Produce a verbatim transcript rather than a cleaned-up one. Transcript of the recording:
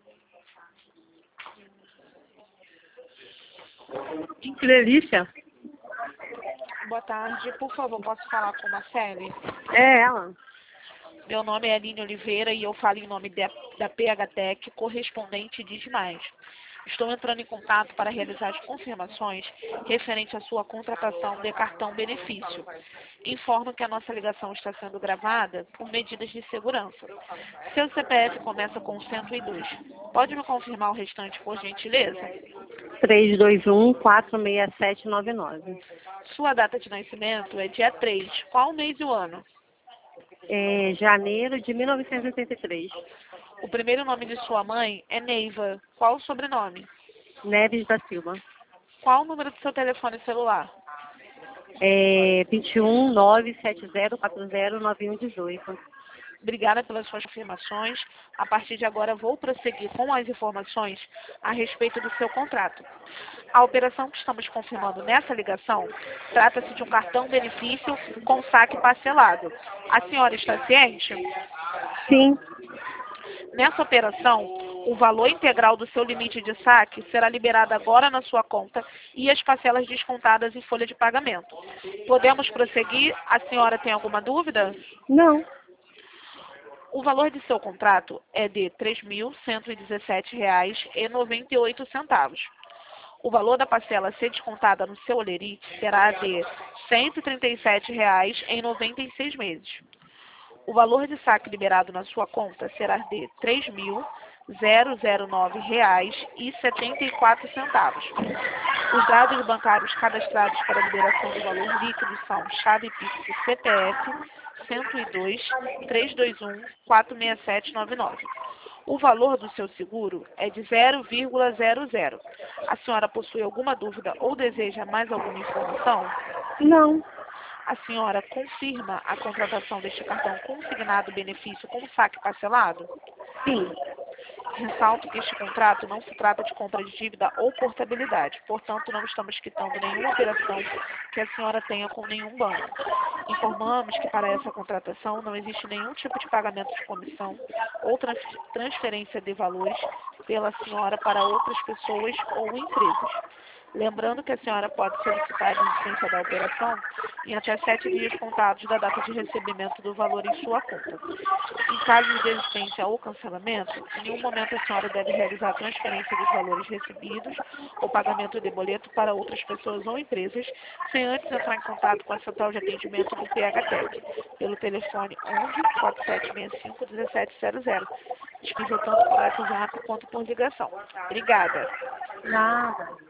Que delícia. Boa tarde, por favor, posso falar com a Marcele? É ela. Meu nome é Aline Oliveira e eu falo em nome da, da P H Tech, correspondente de Demais. Estou entrando em contato para realizar as confirmações referente à sua contratação de cartão benefício. Informo que a nossa ligação está sendo gravada por medidas de segurança. Seu C P F começa com cento e dois. Pode me confirmar o restante, por gentileza? três dois um, quatro seis sete nove nove. Sua data de nascimento é dia três. Qual o mês e o ano? É janeiro de mil novecentos e oitenta e três. O primeiro nome de sua mãe é Neiva. Qual o sobrenome? Neves da Silva. Qual o número do seu telefone celular? É vinte e um, nove sete zero quatro zero nove um um oito. Obrigada pelas suas afirmações. A partir de agora vou prosseguir com as informações a respeito do seu contrato. A operação que estamos confirmando nessa ligação trata-se de um cartão benefício com saque parcelado. A senhora está ciente? Sim. Nessa operação, o valor integral do seu limite de saque será liberado agora na sua conta e as parcelas descontadas em folha de pagamento. Podemos prosseguir? A senhora tem alguma dúvida? Não. O valor de seu contrato é de três mil cento e dezessete reais e noventa e oito centavos. O valor da parcela a ser descontada no seu olerite será de cento e trinta e sete reais em noventa e seis meses. O valor de saque liberado na sua conta será de três mil nove reais e setenta e quatro centavos. Os dados bancários cadastrados para a liberação do valor líquido são chave Pix C P F cento e dois, três dois um, quatro seis sete nove nove. O valor do seu seguro é de zero vírgula zero zero. A senhora possui alguma dúvida ou deseja mais alguma informação? Não. A senhora confirma a contratação deste cartão consignado benefício com saque parcelado? Sim. Ressalto que este contrato não se trata de compra de dívida ou portabilidade, portanto não estamos quitando nenhuma operação que a senhora tenha com nenhum banco. Informamos que para essa contratação não existe nenhum tipo de pagamento de comissão ou trans- transferência de valores pela senhora para outras pessoas ou empresas. Lembrando que a senhora pode solicitar a licença da operação em até sete dias contados da data de recebimento do valor em sua conta. Em caso de desistência ou cancelamento, em nenhum momento a senhora deve realizar a transferência dos valores recebidos ou pagamento de boleto para outras pessoas ou empresas, sem antes entrar em contato com a central de atendimento do P H Tech, pelo telefone onze, quatro sete seis cinco, um sete zero zero, disponível tanto por WhatsApp quanto por ligação. Obrigada. Nada.